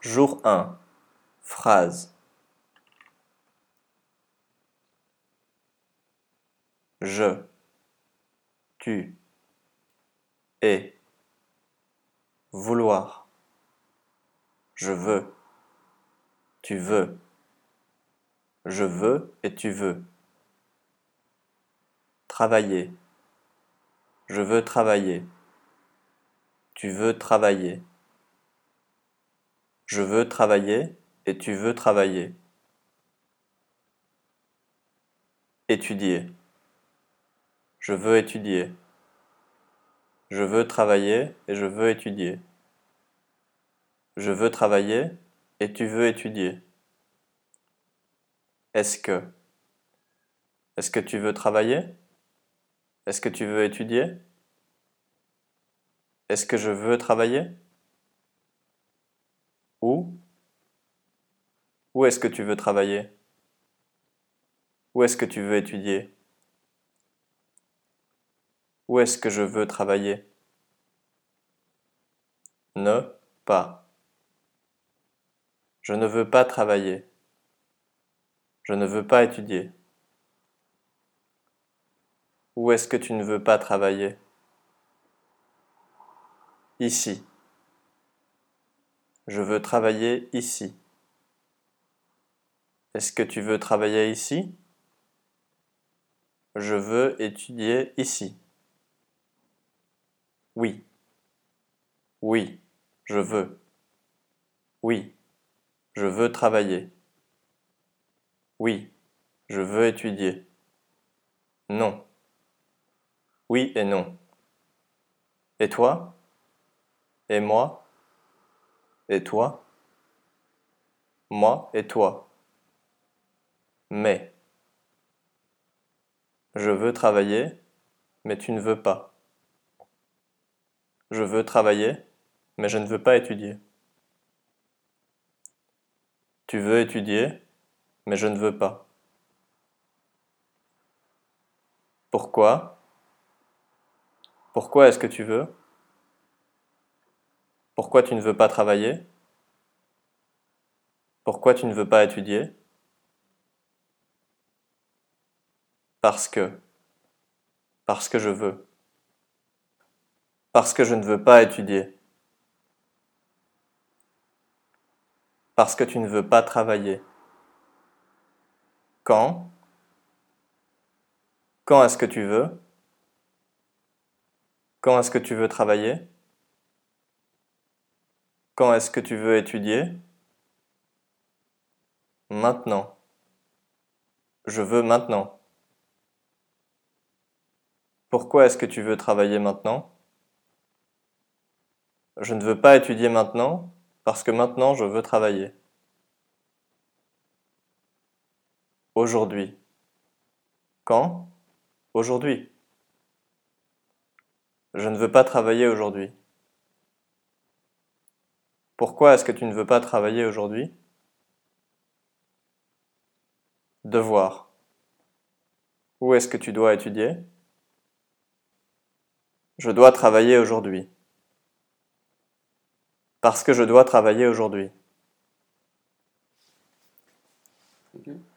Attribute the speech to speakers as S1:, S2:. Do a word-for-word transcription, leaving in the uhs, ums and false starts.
S1: Jour un. Phrase. Je, tu, es, vouloir. Je veux, tu veux. Je veux et tu veux. Travailler. Je veux travailler. Tu veux travailler. Je veux travailler et tu veux travailler. Étudier. Je veux étudier. Je veux travailler et je veux étudier. Je veux travailler et tu veux étudier. Est-ce que? Est-ce que tu veux travailler? Est-ce que tu veux étudier? Est-ce que je veux travailler? Où? Où est-ce que tu veux travailler? Où est-ce que tu veux étudier? Où est-ce que je veux travailler? Ne pas. Je ne veux pas travailler. Je ne veux pas étudier. Où est-ce que tu ne veux pas travailler? Ici. Je veux travailler ici. Est-ce que tu veux travailler ici? Je veux étudier ici. Oui. Oui, je veux. Oui, je veux travailler. Oui, je veux étudier. Non. Oui et non. Et toi? Et moi? Et toi? Moi et toi. Mais. Je veux travailler, mais tu ne veux pas. Je veux travailler, mais je ne veux pas étudier. Tu veux étudier, mais je ne veux pas. Pourquoi? Pourquoi est-ce que tu veux? Pourquoi tu ne veux pas travailler? Pourquoi tu ne veux pas étudier? Parce que. Parce que je veux. Parce que je ne veux pas étudier. Parce que tu ne veux pas travailler. Quand? Quand est-ce que tu veux? Quand est-ce que tu veux travailler? Quand est-ce que tu veux étudier? Maintenant. Je veux maintenant. Pourquoi est-ce que tu veux travailler maintenant? Je ne veux pas étudier maintenant, parce que maintenant je veux travailler. Aujourd'hui. Quand? Aujourd'hui. Je ne veux pas travailler aujourd'hui. Pourquoi est-ce que tu ne veux pas travailler aujourd'hui? Devoir. Où est-ce que tu dois étudier? Je dois travailler aujourd'hui. Parce que je dois travailler aujourd'hui.
S2: Okay.